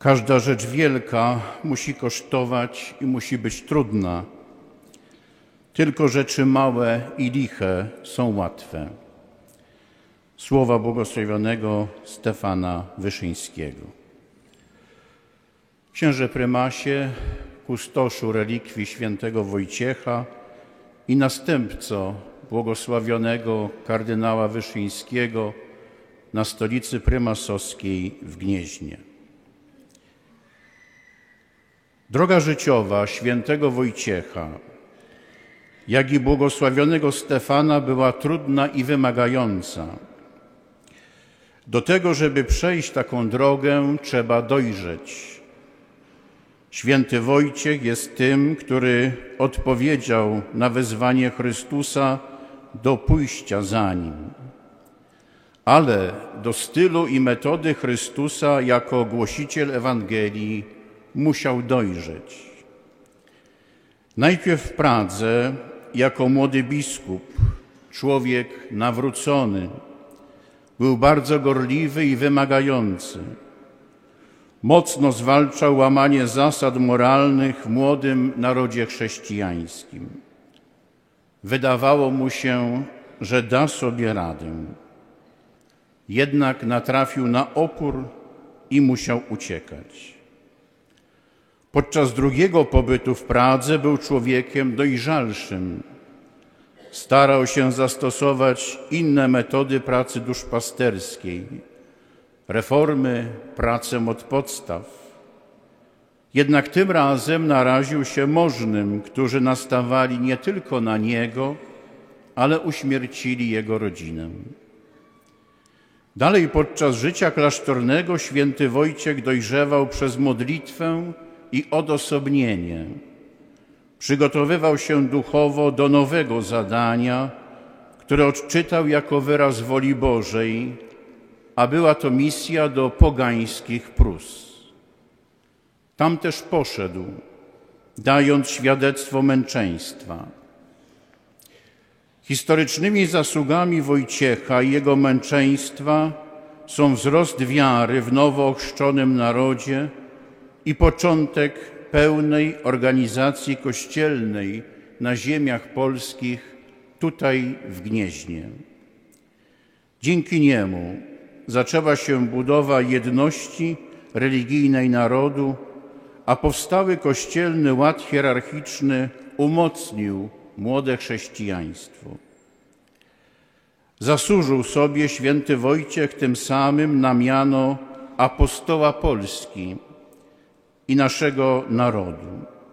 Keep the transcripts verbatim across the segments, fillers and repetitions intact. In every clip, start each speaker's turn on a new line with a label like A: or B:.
A: Każda rzecz wielka musi kosztować i musi być trudna. Tylko rzeczy małe i liche są łatwe. Słowa błogosławionego Stefana Wyszyńskiego. Księże prymasie, kustoszu relikwii świętego Wojciecha i następco błogosławionego kardynała Wyszyńskiego na stolicy prymasowskiej w Gnieźnie. Droga życiowa świętego Wojciecha, jak i błogosławionego Stefana była trudna i wymagająca. Do tego, żeby przejść taką drogę, trzeba dojrzeć. Święty Wojciech jest tym, który odpowiedział na wezwanie Chrystusa do pójścia za Nim. Ale do stylu i metody Chrystusa jako głosiciel Ewangelii musiał dojrzeć. Najpierw w Pradze jako młody biskup, człowiek nawrócony, był bardzo gorliwy i wymagający. Mocno zwalczał łamanie zasad moralnych w młodym narodzie chrześcijańskim. Wydawało mu się, że da sobie radę. Jednak natrafił na opór i musiał uciekać. Podczas drugiego pobytu w Pradze był człowiekiem dojrzalszym. Starał się zastosować inne metody pracy duszpasterskiej, reformy, pracę od podstaw. Jednak tym razem naraził się możnym, którzy nastawali nie tylko na niego, ale uśmiercili jego rodzinę. Dalej podczas życia klasztornego święty Wojciech dojrzewał przez modlitwę i odosobnienie. Przygotowywał się duchowo do nowego zadania, które odczytał jako wyraz woli Bożej, a była to misja do pogańskich Prus. Tam też poszedł, dając świadectwo męczeństwa. Historycznymi zasługami Wojciecha i jego męczeństwa są wzrost wiary w nowo ochrzczonym narodzie i początek pełnej organizacji kościelnej na ziemiach polskich, tutaj w Gnieźnie. Dzięki niemu zaczęła się budowa jedności religijnej narodu, a powstały kościelny ład hierarchiczny umocnił młode chrześcijaństwo. Zasłużył sobie święty Wojciech tym samym na miano apostoła Polski i naszego narodu.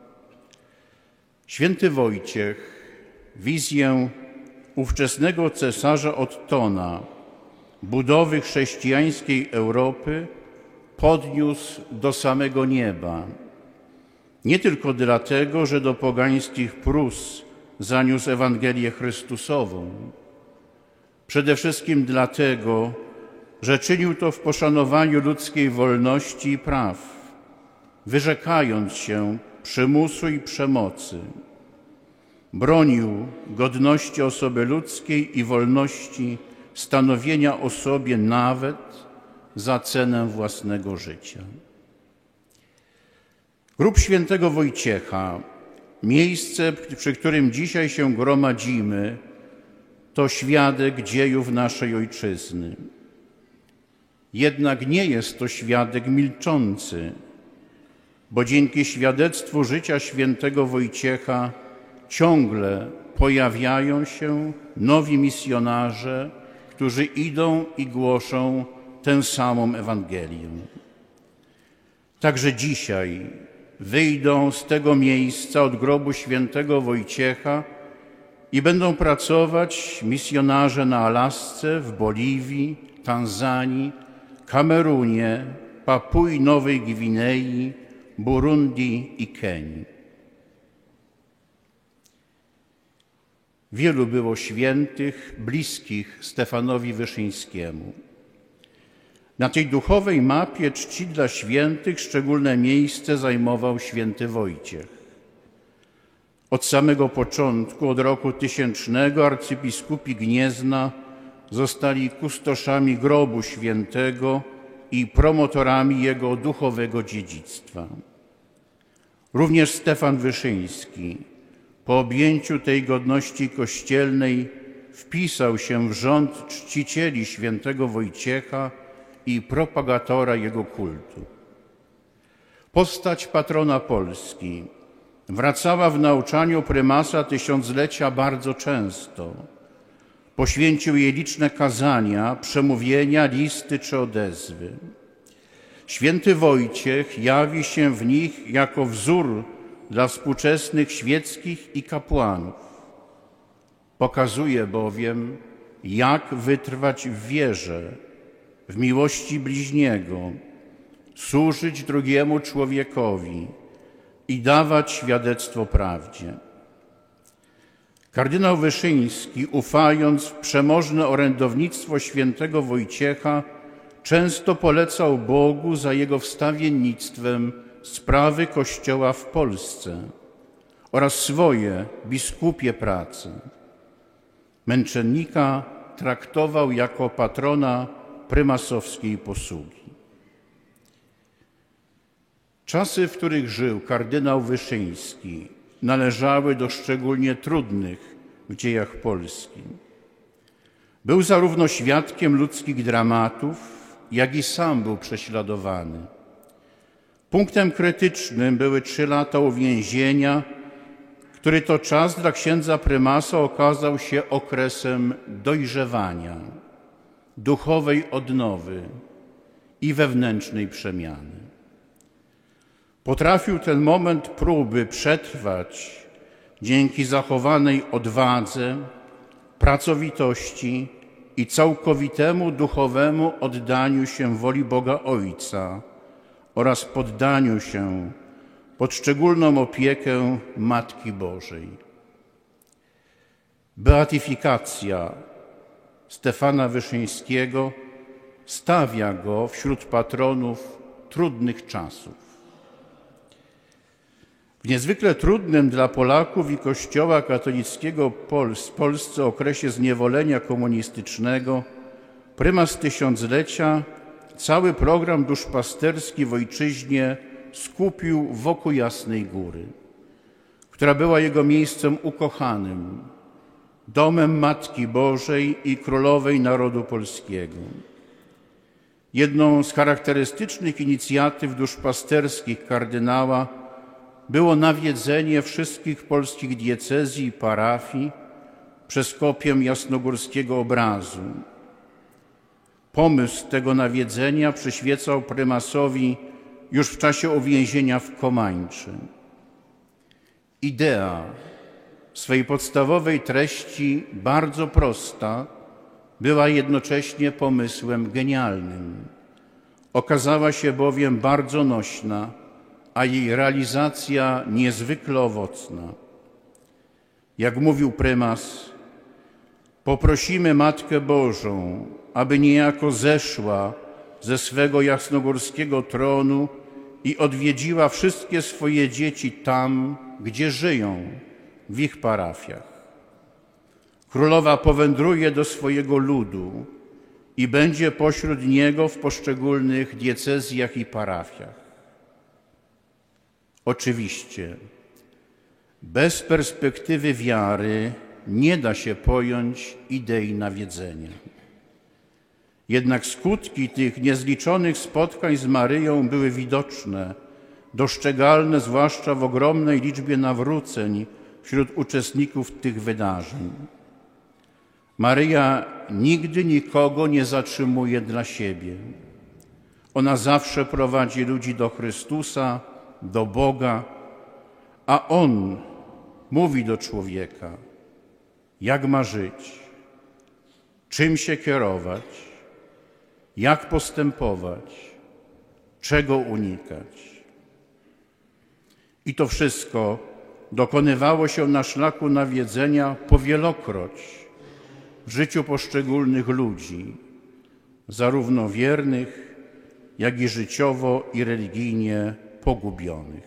A: Święty Wojciech wizję ówczesnego cesarza Ottona, budowy chrześcijańskiej Europy, podniósł do samego nieba. Nie tylko dlatego, że do pogańskich Prus zaniósł Ewangelię Chrystusową. Przede wszystkim dlatego, że czynił to w poszanowaniu ludzkiej wolności i praw, wyrzekając się przymusu i przemocy. Bronił godności osoby ludzkiej i wolności stanowienia o sobie nawet za cenę własnego życia. Grób świętego Wojciecha, miejsce, przy którym dzisiaj się gromadzimy, to świadek dziejów naszej ojczyzny. Jednak nie jest to świadek milczący, bo dzięki świadectwu życia świętego Wojciecha ciągle pojawiają się nowi misjonarze, którzy idą i głoszą tę samą Ewangelię. Także dzisiaj wyjdą z tego miejsca od grobu świętego Wojciecha i będą pracować misjonarze na Alasce, w Boliwii, Tanzanii, Kamerunie, Papui Nowej Gwinei, Burundi i Kenii. Wielu było świętych, bliskich Stefanowi Wyszyńskiemu. Na tej duchowej mapie czci dla świętych szczególne miejsce zajmował święty Wojciech. Od samego początku, od roku tysięcznego, arcybiskupi Gniezna zostali kustoszami grobu świętego i promotorami jego duchowego dziedzictwa. Również Stefan Wyszyński po objęciu tej godności kościelnej wpisał się w rząd czcicieli świętego Wojciecha i propagatora jego kultu. Postać patrona Polski wracała w nauczaniu prymasa tysiąclecia bardzo często. Poświęcił jej liczne kazania, przemówienia, listy czy odezwy. Święty Wojciech jawi się w nich jako wzór dla współczesnych świeckich i kapłanów. Pokazuje bowiem, jak wytrwać w wierze, w miłości bliźniego, służyć drugiemu człowiekowi i dawać świadectwo prawdzie. Kardynał Wyszyński, ufając w przemożne orędownictwo świętego Wojciecha, często polecał Bogu za jego wstawiennictwem sprawy Kościoła w Polsce oraz swoje biskupie prace. Męczennika traktował jako patrona prymasowskiej posługi. Czasy, w których żył kardynał Wyszyński, należały do szczególnie trudnych w dziejach Polski. Był zarówno świadkiem ludzkich dramatów, jak i sam był prześladowany. Punktem krytycznym były trzy lata uwięzienia, który to czas dla księdza prymasa okazał się okresem dojrzewania, duchowej odnowy i wewnętrznej przemiany. Potrafił ten moment próby przetrwać dzięki zachowanej odwadze, pracowitości i całkowitemu duchowemu oddaniu się woli Boga Ojca oraz poddaniu się pod szczególną opiekę Matki Bożej. Beatyfikacja Stefana Wyszyńskiego stawia go wśród patronów trudnych czasów. W niezwykle trudnym dla Polaków i Kościoła katolickiego w Polsce okresie zniewolenia komunistycznego prymas tysiąclecia cały program duszpasterski w ojczyźnie skupił wokół Jasnej Góry, która była jego miejscem ukochanym, domem Matki Bożej i Królowej Narodu Polskiego. Jedną z charakterystycznych inicjatyw duszpasterskich kardynała było nawiedzenie wszystkich polskich diecezji i parafii przez kopię jasnogórskiego obrazu. Pomysł tego nawiedzenia przyświecał prymasowi już w czasie uwięzienia w Komańczy. Idea w swej podstawowej treści bardzo prosta była jednocześnie pomysłem genialnym. Okazała się bowiem bardzo nośna, a jej realizacja niezwykle owocna. Jak mówił prymas, poprosimy Matkę Bożą, aby niejako zeszła ze swego jasnogórskiego tronu i odwiedziła wszystkie swoje dzieci tam, gdzie żyją, w ich parafiach. Królowa powędruje do swojego ludu i będzie pośród niego w poszczególnych diecezjach i parafiach. Oczywiście, bez perspektywy wiary nie da się pojąć idei nawiedzenia. Jednak skutki tych niezliczonych spotkań z Maryją były widoczne, dostrzegalne zwłaszcza w ogromnej liczbie nawróceń wśród uczestników tych wydarzeń. Maryja nigdy nikogo nie zatrzymuje dla siebie. Ona zawsze prowadzi ludzi do Chrystusa, do Boga, a On mówi do człowieka, jak ma żyć, czym się kierować, jak postępować, czego unikać. I to wszystko dokonywało się na szlaku nawiedzenia powielokroć w życiu poszczególnych ludzi, zarówno wiernych, jak i życiowo i religijnie pogubionych.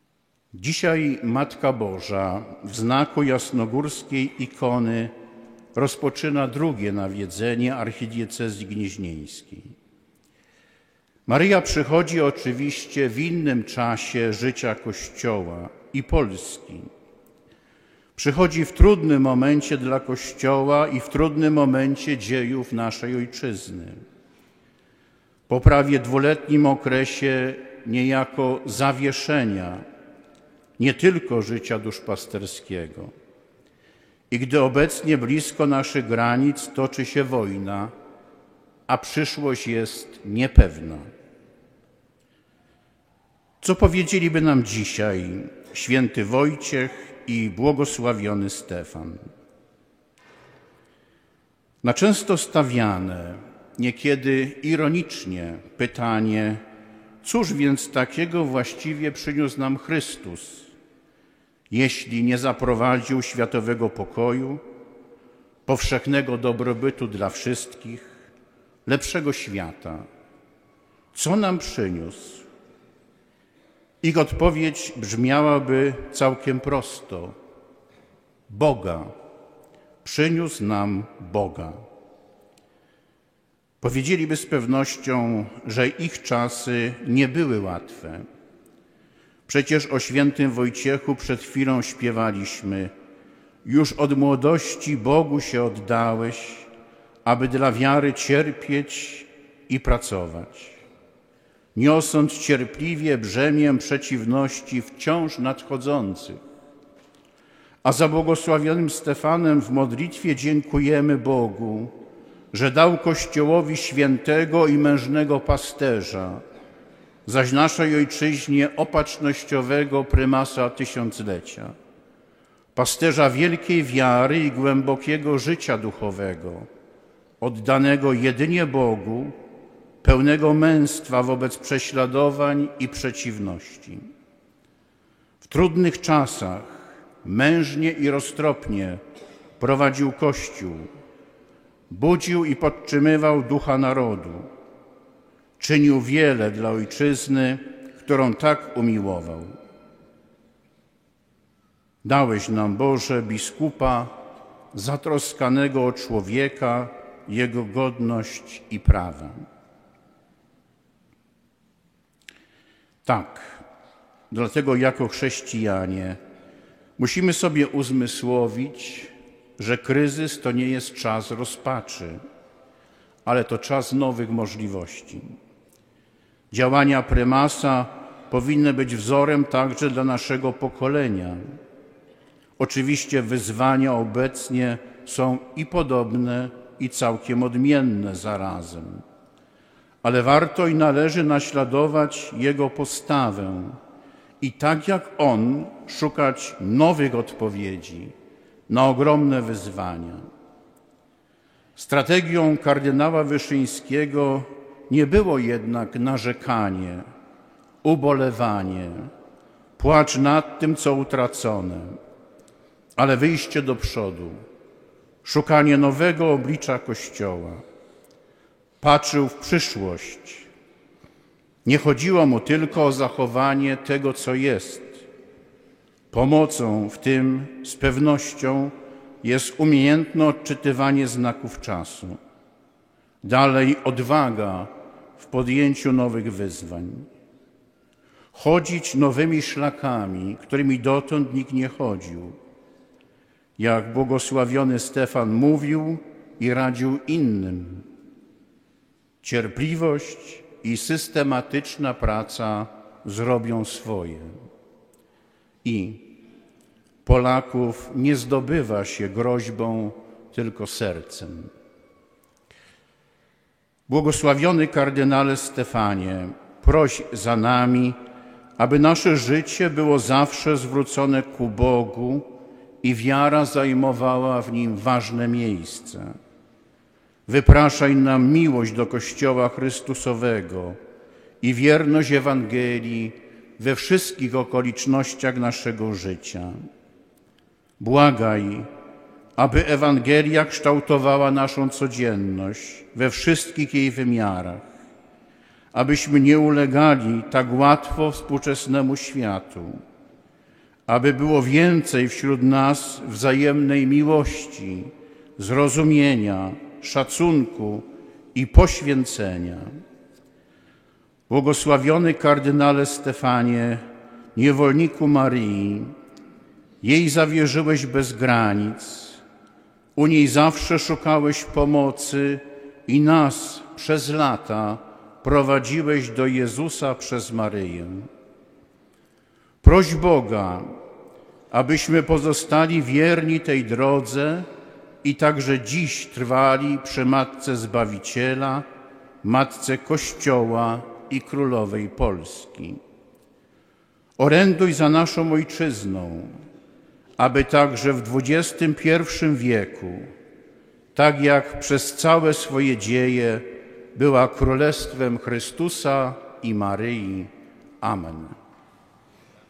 A: Dzisiaj Matka Boża w znaku jasnogórskiej ikony rozpoczyna drugie nawiedzenie archidiecezji gnieźnieńskiej. Maryja przychodzi oczywiście w innym czasie życia Kościoła i Polski. Przychodzi w trudnym momencie dla Kościoła i w trudnym momencie dziejów naszej Ojczyzny. Po prawie dwuletnim okresie niejako zawieszenia nie tylko życia duszpasterskiego. I gdy obecnie blisko naszych granic toczy się wojna, a przyszłość jest niepewna. Co powiedzieliby nam dzisiaj święty Wojciech i błogosławiony Stefan? Na często stawiane, niekiedy ironicznie pytanie, cóż więc takiego właściwie przyniósł nam Chrystus, jeśli nie zaprowadził światowego pokoju, powszechnego dobrobytu dla wszystkich, lepszego świata? Co nam przyniósł? Ich odpowiedź brzmiałaby całkiem prosto. Boga. Przyniósł nam Boga. Powiedzieliby z pewnością, że ich czasy nie były łatwe. Przecież o świętym Wojciechu przed chwilą śpiewaliśmy: już od młodości Bogu się oddałeś, aby dla wiary cierpieć i pracować, niosąc cierpliwie brzemię przeciwności wciąż nadchodzących. A za błogosławionym Stefanem w modlitwie dziękujemy Bogu, że dał Kościołowi świętego i mężnego pasterza, zaś naszej ojczyźnie opatrznościowego prymasa tysiąclecia, pasterza wielkiej wiary i głębokiego życia duchowego, oddanego jedynie Bogu, pełnego męstwa wobec prześladowań i przeciwności. W trudnych czasach mężnie i roztropnie prowadził Kościół, budził i podtrzymywał ducha narodu, czynił wiele dla ojczyzny, którą tak umiłował. Dałeś nam, Boże, biskupa zatroskanego o człowieka, jego godność i prawa. Tak, dlatego jako chrześcijanie musimy sobie uzmysłowić, że kryzys to nie jest czas rozpaczy, ale to czas nowych możliwości. Działania prymasa powinny być wzorem także dla naszego pokolenia. Oczywiście wyzwania obecnie są i podobne, i całkiem odmienne zarazem, ale warto i należy naśladować jego postawę i tak jak on szukać nowych odpowiedzi na ogromne wyzwania. Strategią kardynała Wyszyńskiego nie było jednak narzekanie, ubolewanie, płacz nad tym, co utracone, ale wyjście do przodu, szukanie nowego oblicza Kościoła. Patrzył w przyszłość. Nie chodziło mu tylko o zachowanie tego, co jest. Pomocą w tym z pewnością jest umiejętne odczytywanie znaków czasu. Dalej odwaga w podjęciu nowych wyzwań. Chodzić nowymi szlakami, którymi dotąd nikt nie chodził. Jak błogosławiony Stefan mówił i radził innym. Cierpliwość i systematyczna praca zrobią swoje. I Polaków nie zdobywa się groźbą, tylko sercem. Błogosławiony kardynale Stefanie, proś za nami, aby nasze życie było zawsze zwrócone ku Bogu i wiara zajmowała w nim ważne miejsce. Wypraszaj nam miłość do Kościoła Chrystusowego i wierność Ewangelii we wszystkich okolicznościach naszego życia. Błagaj, aby Ewangelia kształtowała naszą codzienność we wszystkich jej wymiarach, abyśmy nie ulegali tak łatwo współczesnemu światu, aby było więcej wśród nas wzajemnej miłości, zrozumienia, szacunku i poświęcenia. Błogosławiony kardynale Stefanie, niewolniku Maryi, jej zawierzyłeś bez granic, u niej zawsze szukałeś pomocy i nas przez lata prowadziłeś do Jezusa przez Maryję. Proś Boga, abyśmy pozostali wierni tej drodze i także dziś trwali przy Matce Zbawiciela, Matce Kościoła i Królowej Polski. Oręduj za naszą Ojczyzną, aby także w dwudziestym pierwszym wieku, tak jak przez całe swoje dzieje, była Królestwem Chrystusa i Maryi. Amen.